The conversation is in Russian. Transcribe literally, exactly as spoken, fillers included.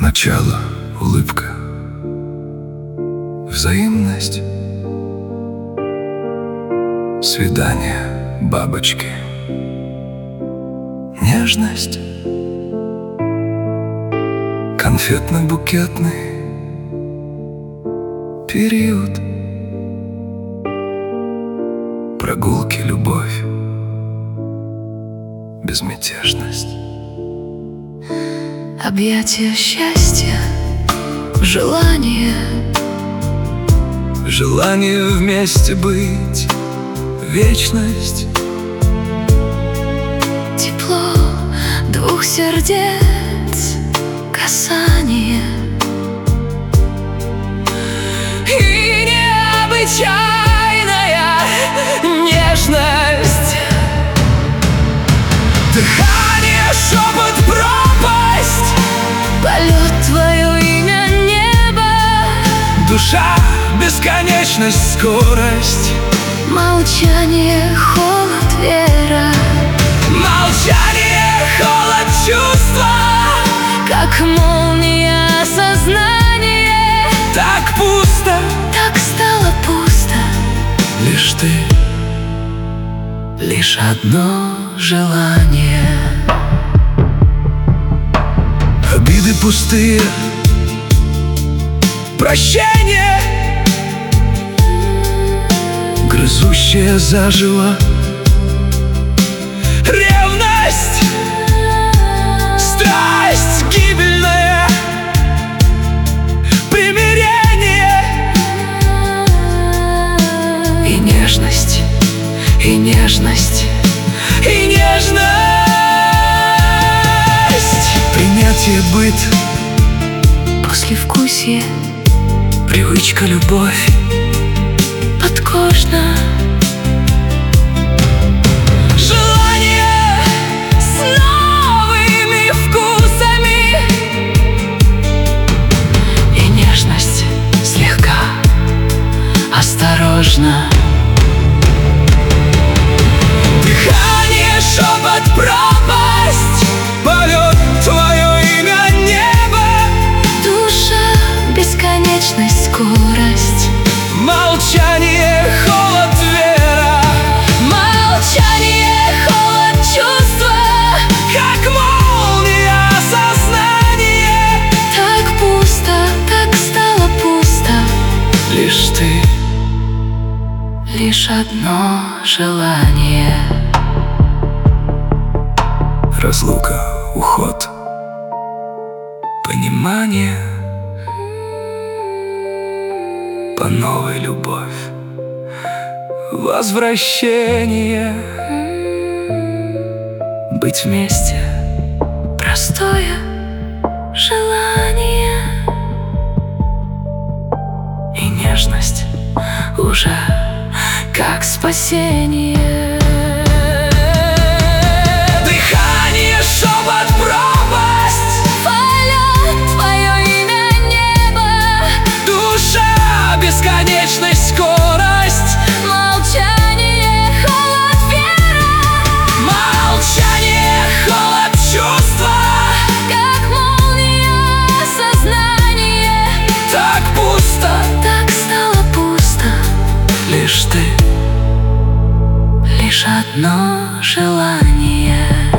Начало, улыбка, взаимность, свидание, бабочки, нежность, конфетно-букетный период, прогулки, любовь, безмятежность, объятия счастья, желание, желание вместе быть, вечность, тепло двух сердец, касание и необычайная нежность, дыхание, шепот, пропасть, полет, твое имя, небо, душа, бесконечность, скорость, молчание, холод, вера, молчание, холод, чувства, как молния, сознание. Так пусто, так стало пусто, лишь ты, лишь одно желание. обиды пустые, прощение, грызущее заживо, ревность, страсть гибельная, примирение И нежность, и нежность, и нежность, принятие, быт, послевкусие, привычка, любовь, подкожно, желание с новыми вкусами и нежность слегка, осторожно, дыхание, шепот, пропасть, полет, твое имя, небо, душа, бесконечность, скорость, молчание, холод, вера, молчание, холод, чувства, как молния, сознание. так пусто, так стало пусто, лишь ты, лишь одно желание. разлука, уход, понимание, по новой любовь, возвращение, быть вместе, Простое желание и нежность уже как спасение. Дыхание, шепот, пропасть, Полет, твое имя, небо, душа, бесконечность, скорость, молчание, холод, вера, молчание, холод, чувства, как молния, сознание. так пусто, Так стало пусто, лишь ты, лишь одно желание.